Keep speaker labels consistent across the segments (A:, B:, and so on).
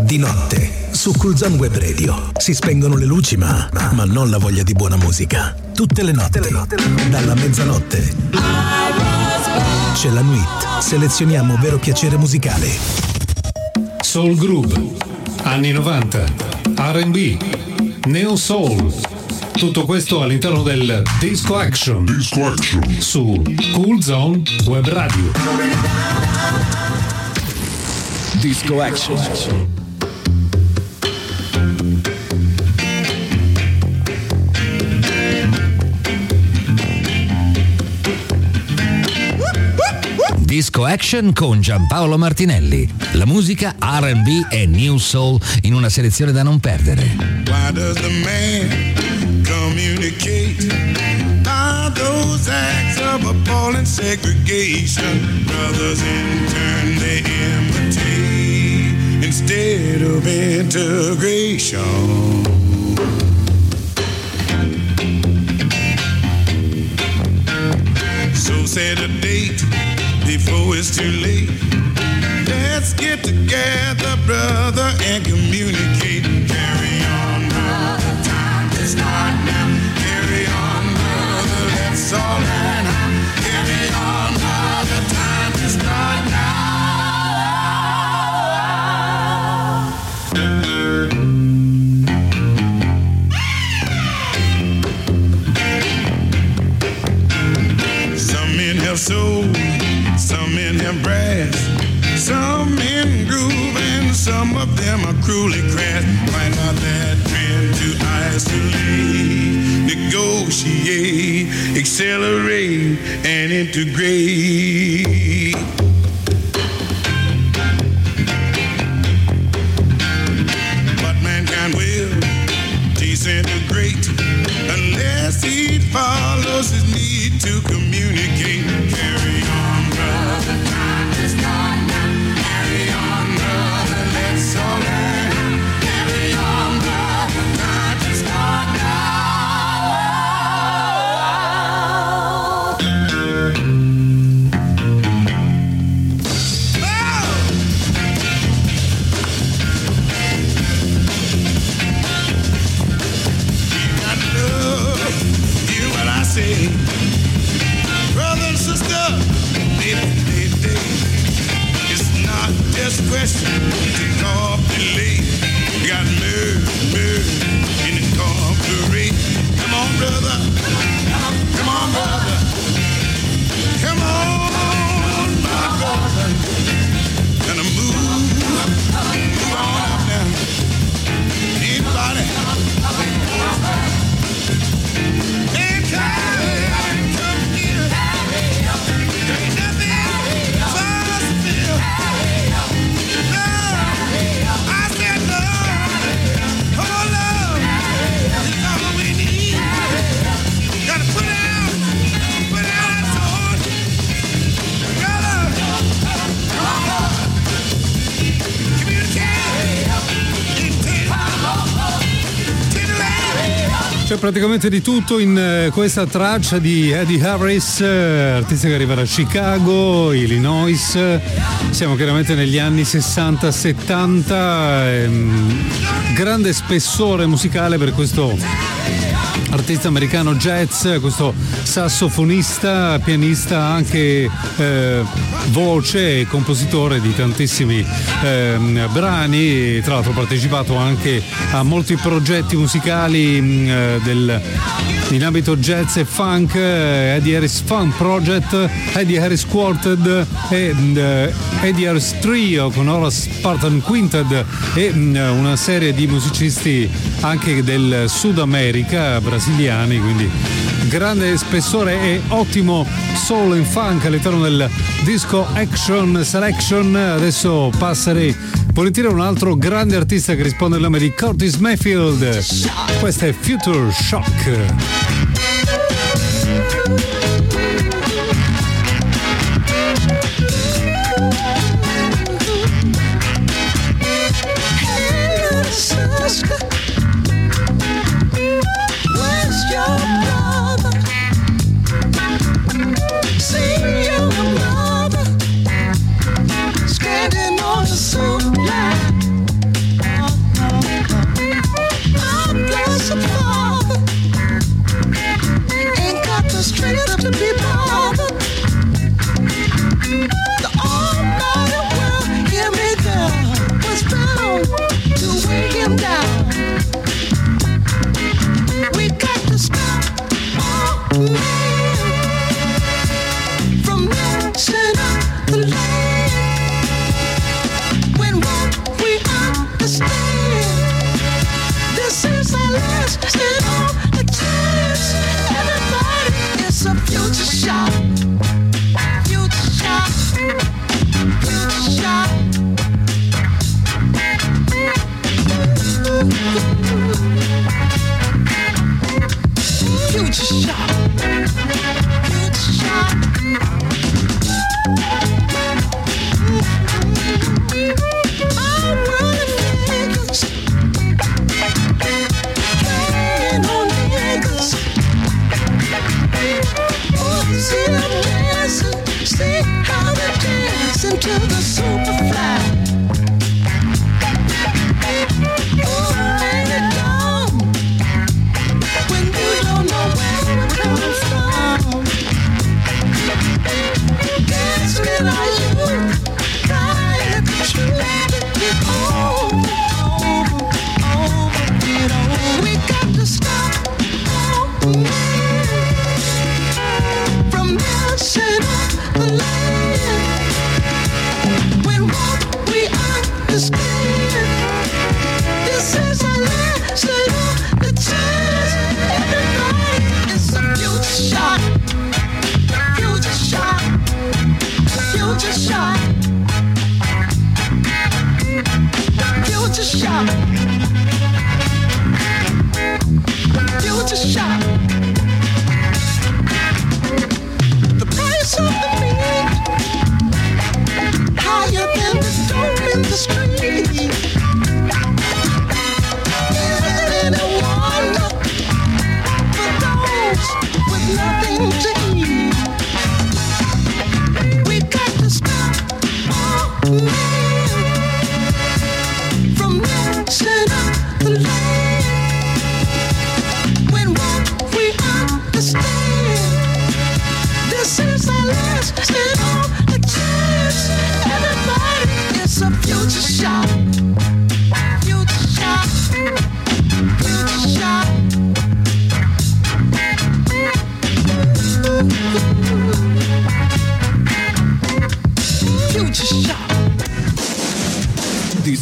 A: Di notte, su Cool Zone Web Radio, si spengono le luci ma non la voglia di buona musica. Tutte le notti, dalla mezzanotte, c'è la Nuit. Selezioniamo vero piacere musicale.
B: Soul Groove, anni 90, R&B, Neo Soul. Tutto questo all'interno del Disco Action. Su Cool Zone Web Radio.
A: Disco Action.
C: Disco Action con Giampaolo Martinelli. La musica R&B e New Soul in una selezione da non perdere.
D: Why does the man communicate by those acts of appalling segregation? Brothers in turn they imitate instead of integration. So set a date before it's too late. Let's get together, brother, and communicate. Carry on, brother, time to start now. Carry on, brother, let's all learn how. Carry on, brother, time to start now. Some men have soul, some men have brass, some men groove, and some of them are cruelly crass. Why not that trend to isolate, negotiate, accelerate, and integrate? But mankind will disintegrate unless he follows his need to communicate. Carry on, brother, time to start now. Carry on, brother, let's all learn. Carry on, brother, time to start now. Say, brother and sister, it's not just a question to cooperate. You got murder in the corporate. Come on, brother. Come on, brother. Come on, my brother. Gonna move on up now. Anybody?
E: C'è praticamente di tutto in questa traccia di Eddie Harris, artista che arriva da Chicago, Illinois. Siamo chiaramente negli anni 60-70, grande spessore musicale per questo artista americano jazz, questo sassofonista, pianista, anche voce e compositore di tantissimi brani. Tra l'altro ha partecipato anche a molti progetti musicali in ambito jazz e funk, Eddie Harris Funk Project, Eddie Harris Quartet e Eddie Harris Trio con Horace Spartan Quintet e una serie di musicisti anche del Sud America, brasiliani, quindi grande spessore e ottimo soul and funk all'interno del Disco Action Selection. Adesso passerei volentieri a un altro grande artista che risponde al nome di Curtis Mayfield. Questo è Future Shock.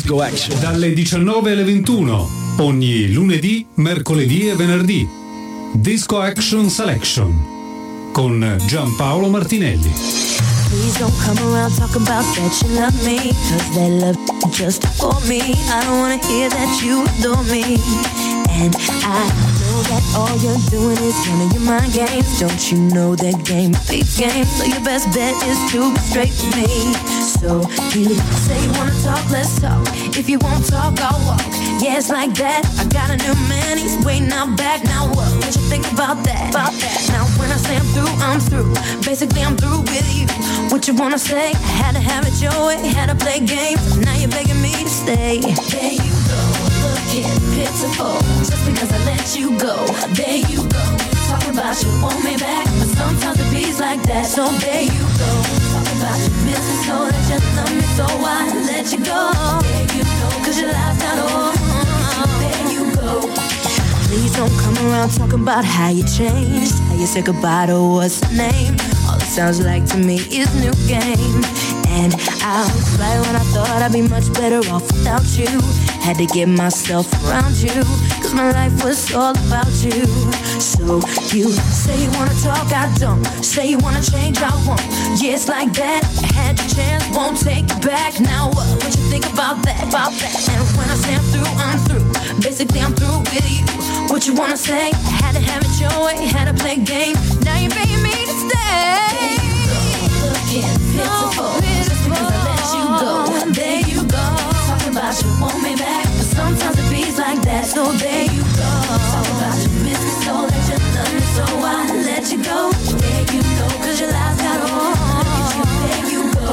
A: Disco Action.
E: Dalle 19 alle 21, ogni lunedì, mercoledì e venerdì. Disco Action Selection con Giampaolo Martinelli.
F: Please don't come around talking about that you love me, 'cause that love just for me. I don't wanna hear that you adore me. And I know that all you're doing is one of your mind games. Don't you know that game beats game? So your best bet is to be straight with me. So you say you wanna talk, let's talk. If you won't talk, I'll walk. Yeah, it's like that. I got a new man, he's waiting out back. Now what you think about that? Now when I say I'm through. Basically I'm through with you. What you wanna say? I had to have it your way, had to play games. Now you're begging me to stay. There you go, looking pitiful. Just because I let you go, there you go. Talking about you want me back, but sometimes it beats like that. So there you go. Talking about you miss me so that you love me, so I let you go. There you go, 'cause your life's not over. There you go. Please don't come around talking about how you changed, how you said goodbye to what's the name. All it sounds like to me is new game. And I was right when I thought I'd be much better off without you. Had to get myself around you, 'cause my life was all about you. So you say you wanna talk, I don't. Say you wanna change, I won't. Yeah, it's like that. I had the chance, won't take it back. Now what you think about that? And when I say I'm through. Basically I'm through with you. What you wanna say? I had to have it your way, had to play game. Now you're begging me to stay. Looking pitiful, just because I let you go. There you go. Talking about you want me back, but sometimes it beats like that. So there you go. Talking about you miss me so that you love me, so I let you go. There you go, 'cause your life's got on. There you go.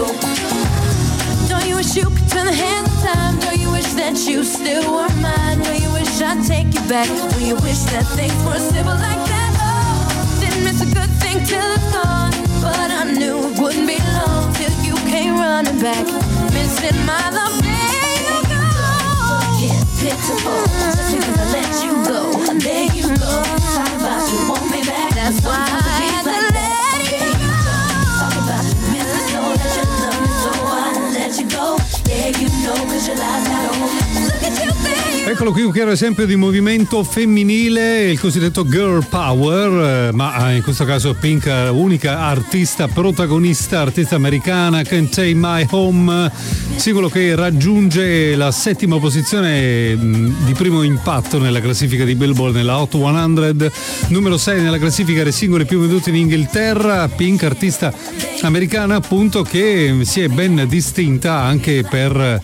F: Don't you wish you could turn the hands of time? Don't you wish that you still were mine? Don't you wish I'd take you back? Don't you wish that things were simple like that? Oh, didn't miss a good thing till it's gone, but I knew it wouldn't be long till you came running back, missing my love. There you go. Looking pitiful, just because I let you go. There you go. Talk about you want me back. That's why I had to let you go. Talk about you miss me so that you love me, so I let you go. There you know, 'cause your life's not over. Look at you there.
E: Eccolo qui un chiaro esempio di movimento femminile, il cosiddetto girl power, ma in questo caso Pink, unica artista protagonista, artista americana, Can't Take My Home, singolo che raggiunge la 7ª posizione di primo impatto nella classifica di Billboard, nella Hot 100, numero 6 nella classifica dei singoli più venduti in Inghilterra. Pink, artista americana appunto, che si è ben distinta anche per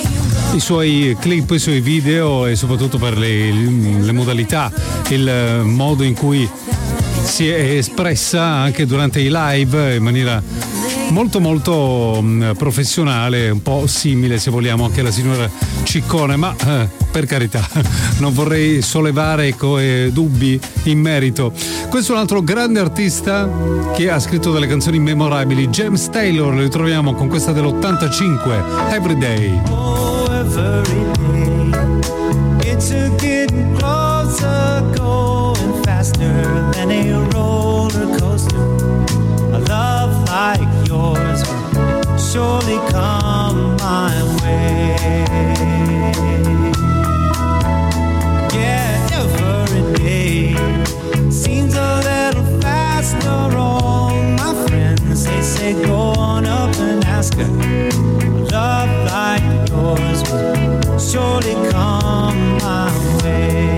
E: i suoi clip, i suoi video e soprattutto per le modalità, il modo in cui si è espressa anche durante i live in maniera molto molto professionale, un po' simile se vogliamo anche alla signora Ciccone, ma per carità non vorrei sollevare dubbi in merito. Questo è un altro grande artista che ha scritto delle canzoni memorabili, James Taylor, lo ritroviamo con questa dell'85, Everyday.
G: Every day, it's a getting closer, going faster than a roller coaster. A love like yours will surely come my way. Yeah, every day seems a little faster. All my friends, they say go on up and ask her. Love like yours will surely come my way.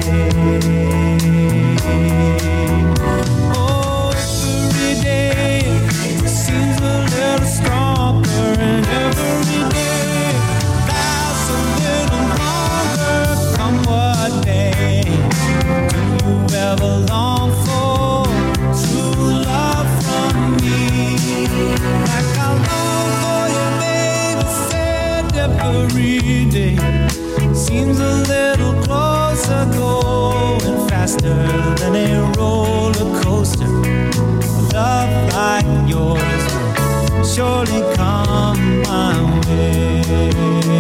G: Oh, every day seems a little stronger, and every day lasts a little longer. Come what may, do you ever long for true love from me? Like I long for you, baby, said every day seems a little closer, going faster than a roller coaster. A love like yours will surely come my way.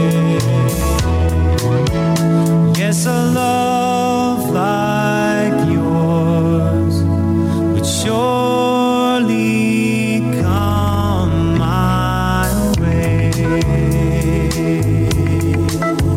G: Yes, a love like yours would surely come my way.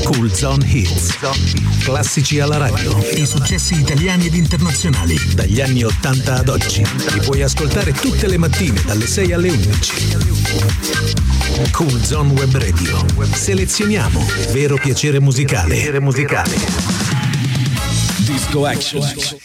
A: Cool Zone Hits. Classici alla radio. I successi italiani ed internazionali. Dagli anni 80 ad oggi. Li puoi ascoltare tutte le mattine dalle 6 alle 11. Cool Zone Web Radio. Selezioniamo vero piacere musicale.
H: Disco Action.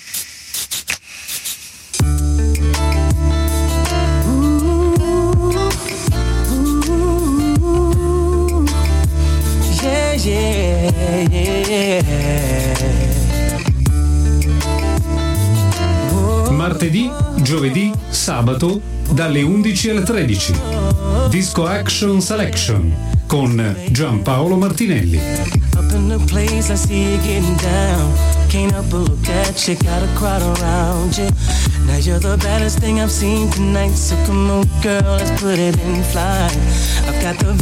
B: Martedì, giovedì, sabato dalle 11 alle 13. Disco Action Selection con Giampaolo Martinelli.
G: Up in the place I see you getting down. Can't help but look at you, got a crowd around you. Now you're the baddest thing I've seen tonight. So come on girl, let's put it in flight. I've got the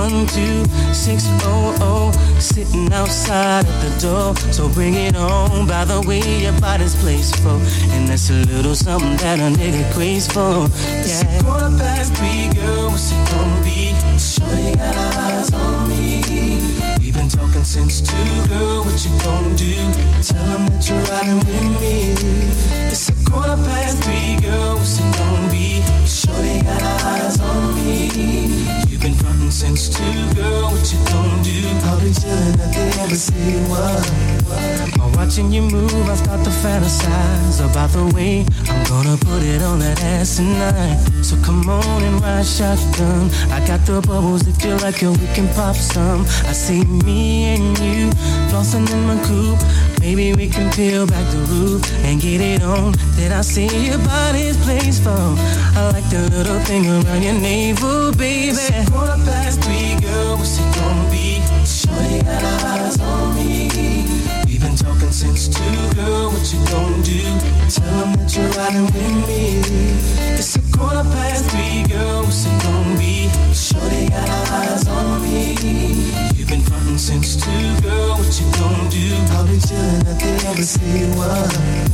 G: V12600 sitting outside at the door. So bring it on, by the way your body's placed for. And that's a little something that a nigga craves for. Yeah. It's 3:15, girl, what's it gonna be? Shorty got her eyes on me. We've been talking since 2, girl, what you gonna do? Tell them that you're riding with me. It's 3:15, girl, what's it gonna be? Shorty got her eyes on me. You've been frontin' since 2, girl, what you gonna do? I'll be chillin' at the embassy, what? While watching you move, I start to fantasize about the way I'm gonna put it on that ass tonight. So come on and ride shotgun. I got the bubbles if you like it, we can pop some. I see me and you flossing in my coupe. Maybe we can peel back the roof and get it on. Did I see your body's place for? I like the little thing around your navel, baby. It's 3:15, girl, what's it gonna be? Shorty got her eyes on me. We've been talking since 2, girl, what you gonna do? Tell them that you're riding with me. It's 3:15, girl, what's it gonna be? Shorty got her eyes on me. You've been frontin' since 2, girl, what you gonna do? I'll be chillin' at the embassy, what?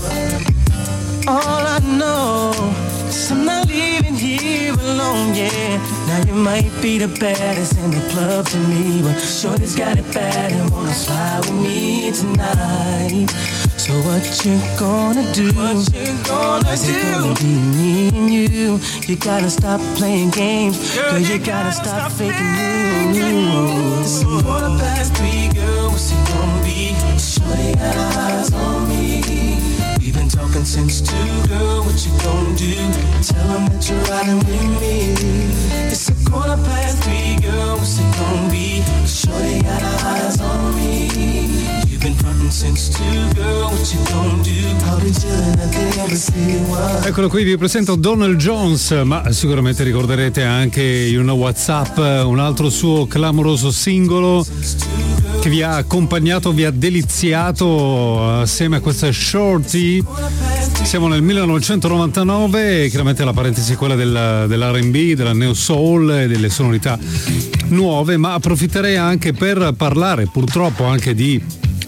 G: All I know is I'm not leaving here alone, yeah. Now you might be the baddest in the club to me, but shorty's got it bad and wanna slide with me tonight. So what you gonna do? Is it gonna be me and you? You gotta stop playing games, girl, you gotta stop faking moves. 3:15, girl, what's it gonna be? Shorty got her eyes on me. We've been talking since 2, girl, what you gonna do? Tell them that you're riding with me. It's 3:15, girl, what's it gonna be? Shorty got her eyes on me. You've been frontin' since 2, girl, what you gonna do? I'll be chillin' at the embassy, what?
E: Eccolo qui, vi presento Donald Jones, ma sicuramente ricorderete anche You Know What's Up, un altro suo clamoroso singolo che vi ha accompagnato, vi ha deliziato assieme a questa Shorty. Siamo nel 1999, chiaramente la parentesi è quella dell'R&B, della Neo Soul e delle sonorità nuove, ma approfitterei anche per parlare purtroppo anche di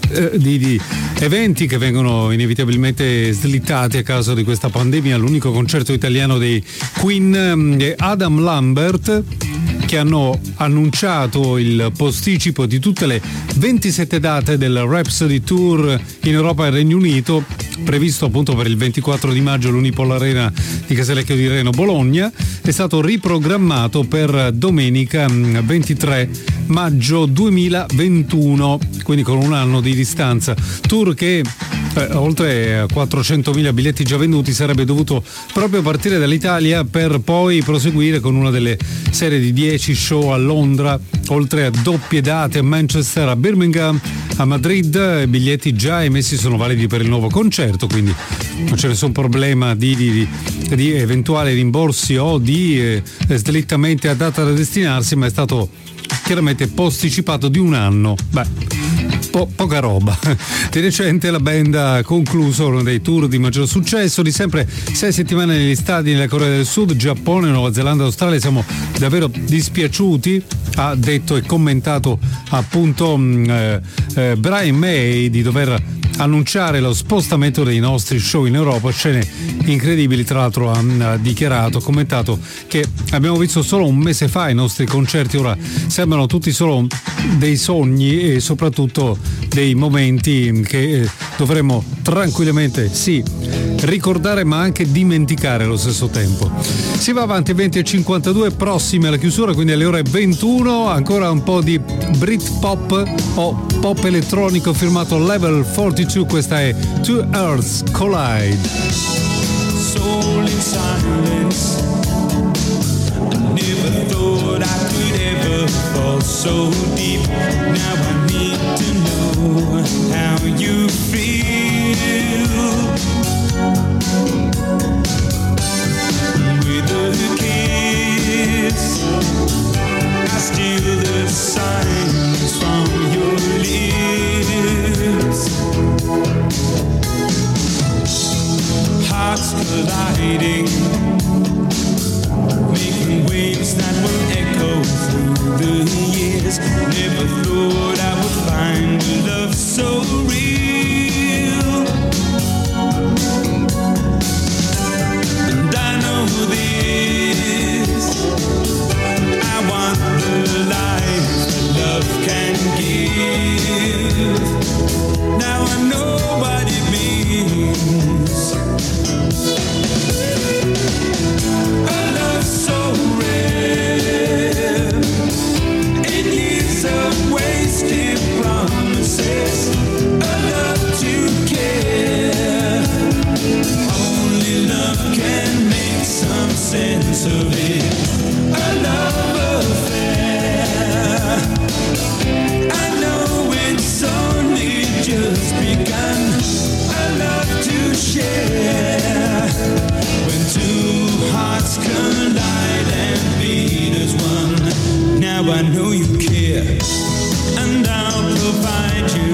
E: eventi che vengono inevitabilmente slittati a causa di questa pandemia. L'unico concerto italiano dei Queen e Adam Lambert, che hanno annunciato il posticipo di tutte le 27 date del Rhapsody Tour in Europa e Regno Unito, previsto appunto per il 24 di maggio all'Unipol Arena di Casalecchio di Reno, Bologna, è stato riprogrammato per domenica 23 maggio 2021, quindi con un anno di distanza. Tour che oltre a 400.000 biglietti già venduti sarebbe dovuto proprio partire dall'Italia per poi proseguire con una delle serie di 10 show a Londra, oltre a doppie date a Manchester, a Birmingham, a Madrid. Biglietti già emessi sono validi per il nuovo concerto, quindi non c'è nessun problema di eventuali rimborsi o di slittamenti a data da destinarsi, ma è stato chiaramente posticipato di un anno. Poca roba. Di recente la band ha concluso uno dei tour di maggior successo, di sempre 6 settimane negli stadi nella Corea del Sud, Giappone, Nuova Zelanda, Australia. Siamo davvero dispiaciuti, ha detto e commentato appunto Brian May, di dover annunciare lo spostamento dei nostri show in Europa. Scene incredibili, tra l'altro ha dichiarato, commentato che abbiamo visto solo un mese fa i nostri concerti, ora sembrano tutti solo dei sogni e soprattutto dei momenti che dovremmo tranquillamente ricordare ma anche dimenticare allo stesso tempo. Si va avanti, 20:52, prossimi alla chiusura, quindi alle ore 21, ancora un po' di Britpop o pop elettronico firmato Level 42, questa è Two Earths Collide.
G: Soul in silence, I never thought I could ever fall so deep. Now I need to know how you feel. With a kiss, I steal the signs from your lips. Hearts colliding, making waves that will echo through the years. Never thought I would find a love so real. And I know this, I want the life that love can give. Now I know what it means. A love so rare, in years of wasted promises. A love to care, only love can make some sense of it. A love affair, I know it's only just begun. A love to share, when two hearts collide and beat as one. Now I know you care, and I'll provide you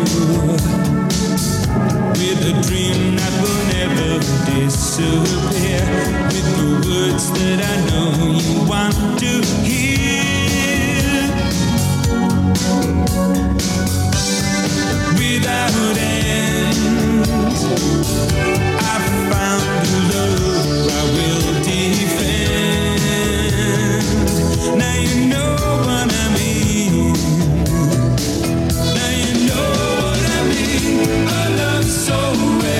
G: with a dream that will never disappear, with the words that I know you want to hear. Without end, I found a love I will defend. Now you know what I mean. Now you know what I mean. A love so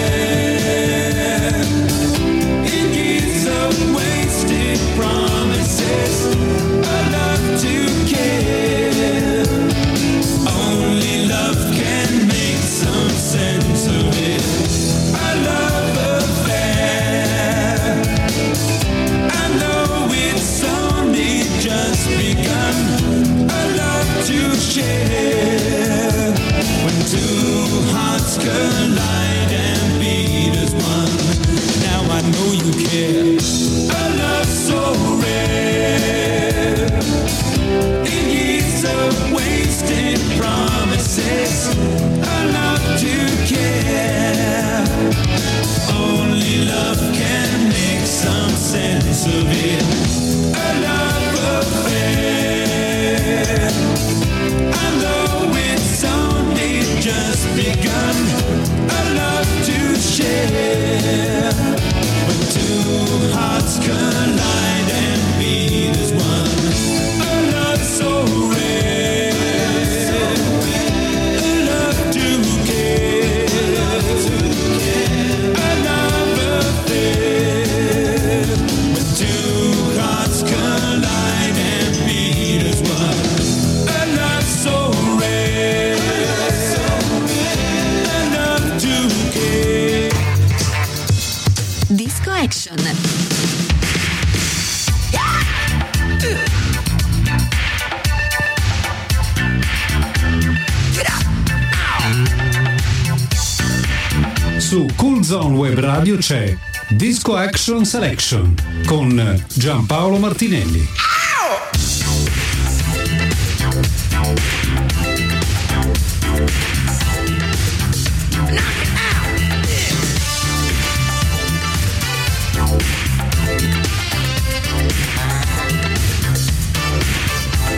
G: rare, in years of wasted promises. A love to care, only love can make some sense of it. A love affair, I know it's only just begun. A love to share, when two hearts collide and beat as one. Now I know you care. A love so rare, in years of wasted promises. A love to care, only love can make some sense of it. A love affair, I know it's only just begun. A love to share, when two hearts collide and beat as one. A love so rare, a love to care, a love affair, when two hearts collide and beat as one. A love so rare, a love to care.
H: Disco Action.
B: Su Cool Zone Web Radio c'è Disco Action Selection con Giampaolo Martinelli.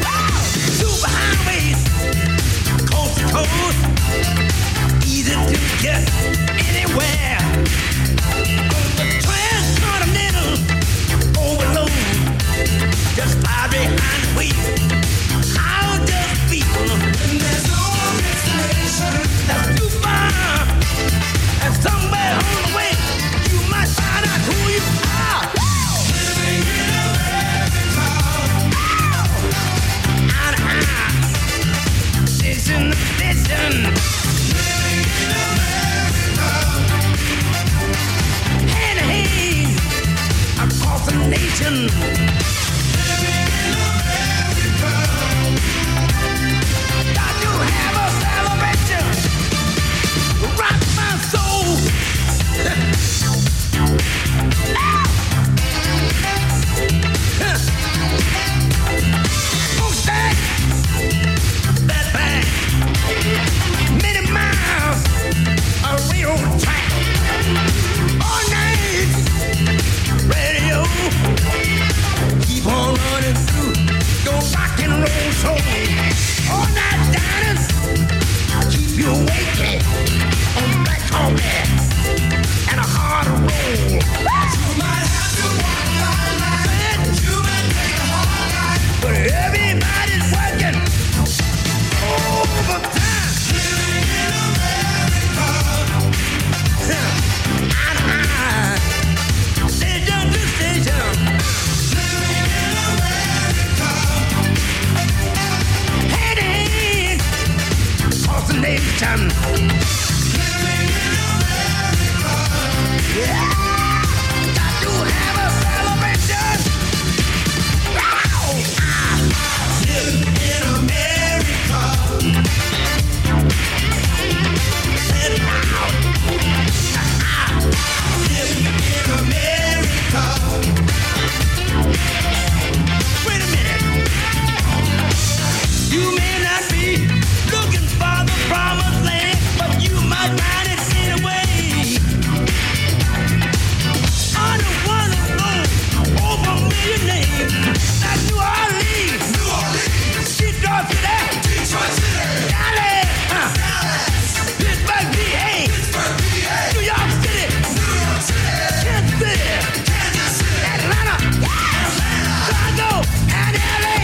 G: Super highways, coast to coast, easy to get anywhere. The transcontinental overload just fly behind the wheel. How does it feel? And there's no destination that's too far. And somewhere on the way, you might find out who you are. Living in America. Station to station. Living in America. Hand in hand across the nation. Living in America. Got to have a celebration. Rock my soul. Push that back. Many miles of railroad track. All night radio. Keep on running through your rock and roll soul. All night dining. Keep you awake on black coffee and a hard roll. You might have to walk all night. You might take a hard night. But everybody's working overtime. Living in America. Station to station. Living in America. Hand in hand across the nation. Living in America. Yeah. Got to have a celebration. Living in America. Say it loud. Living in America. Wait a minute. You may not be looking for the promised land, but you might find it anyway. Under one of those over a million names. That's New Orleans. New Orleans. Detroit City. Detroit City. Dallas. Dallas. Pittsburgh, PA. Pittsburgh, PA. New York City. New York City. Kansas City. Kansas City. Atlanta. Yeah. Atlanta. Chicago and LA.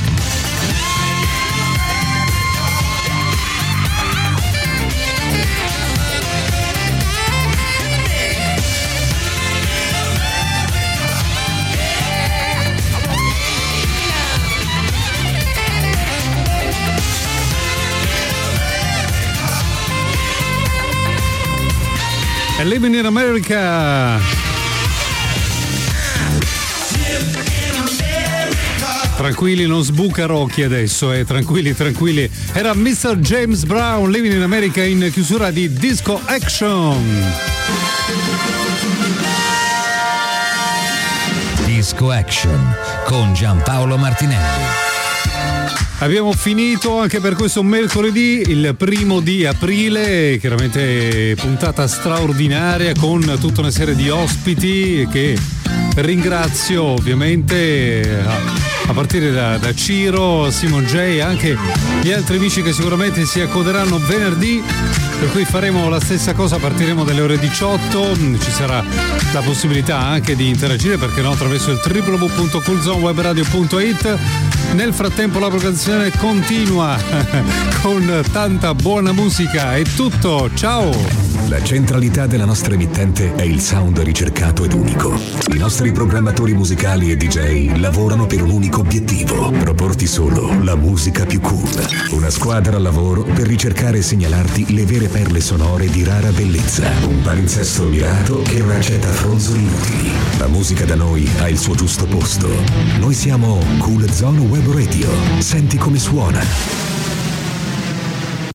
E: Living in America. Tranquilli, non sbuca Rocky adesso, tranquilli, tranquilli. Era Mr. James Brown, Living in America, in chiusura di Disco Action.
C: Disco Action con Giampaolo Martinelli.
E: Abbiamo finito anche per questo mercoledì, il 1 aprile, chiaramente puntata straordinaria con tutta una serie di ospiti che ringrazio ovviamente a partire da Ciro, Simon J e anche gli altri amici che sicuramente si accoderanno venerdì, per cui faremo la stessa cosa, partiremo dalle ore 18, ci sarà la possibilità anche di interagire, perché no, attraverso il www.coolzonewebradio.it. Nel frattempo la programmazione continua con tanta buona musica. È tutto, ciao!
A: La centralità della nostra emittente è il sound ricercato ed unico. I nostri programmatori musicali e DJ lavorano per un unico obiettivo: proporti solo la musica più cool. Una squadra al lavoro per ricercare e segnalarti le vere perle sonore di rara bellezza. Un palinsesto mirato che non accetta fronzoli inutili. La musica da noi ha il suo giusto posto. Noi siamo Cool Zone Web Radio. Senti come suona.